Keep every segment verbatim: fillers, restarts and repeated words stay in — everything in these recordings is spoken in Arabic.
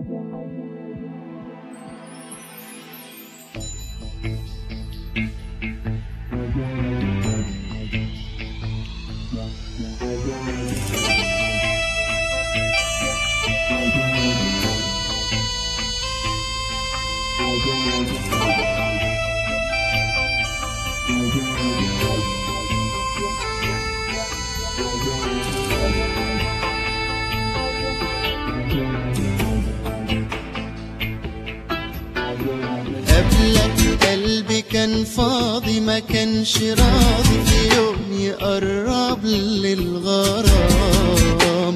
قبلك قلبي كان فاضي، ما كانش راضي في يوم يقرب للغرام.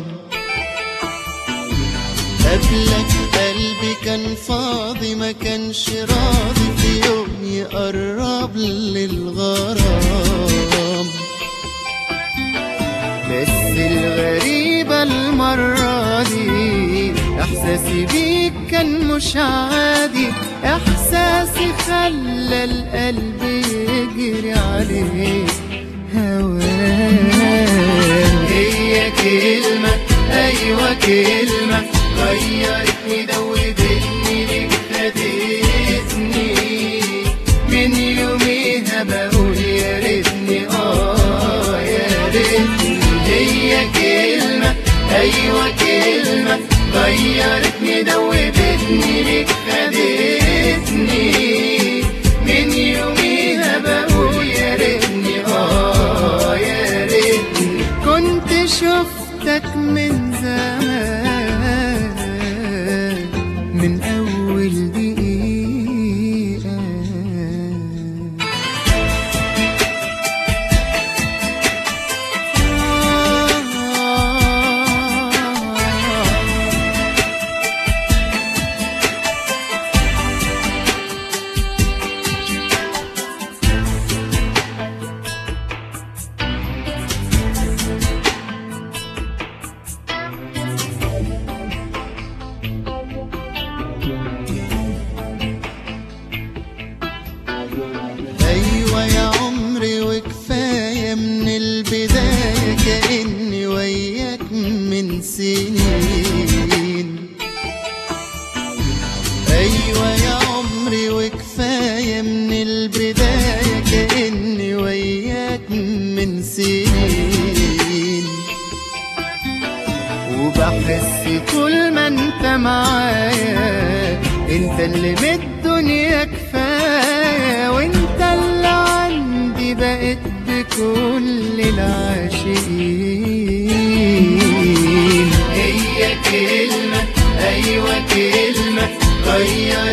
قبلك قلبي كان فاضي، ما كانش راضي في يوم يقرب للغرام. بس الغريبة المرة دي احساسي بيك كان مش عادي، احساسي خلى القلب يجري عليك هواه. هي كلمة ايوه كلمة غيرتني دوبتني ليك فاتتني، من يوميها بقول يا ريتني اه يا ريتني. هي كلمة ايوه كلمة غيرتني دوبتني ليك خدتني، من يوميها بقول يا ريتني اه يا ريتني. كنت شفتك من زمان، من اول دقيقة. أيوة يا عمري وكفاية من البداية، كأني وياك من سنين. أيوة يا عمري وكفاية من البداية، كأني وياك من سنين. وبحس طول ما انت معايا انت اللي من الدنيا كفاية، وانت اللي عندي بقيت بكل العاشقين. هي كلمة ايوه كلمة غير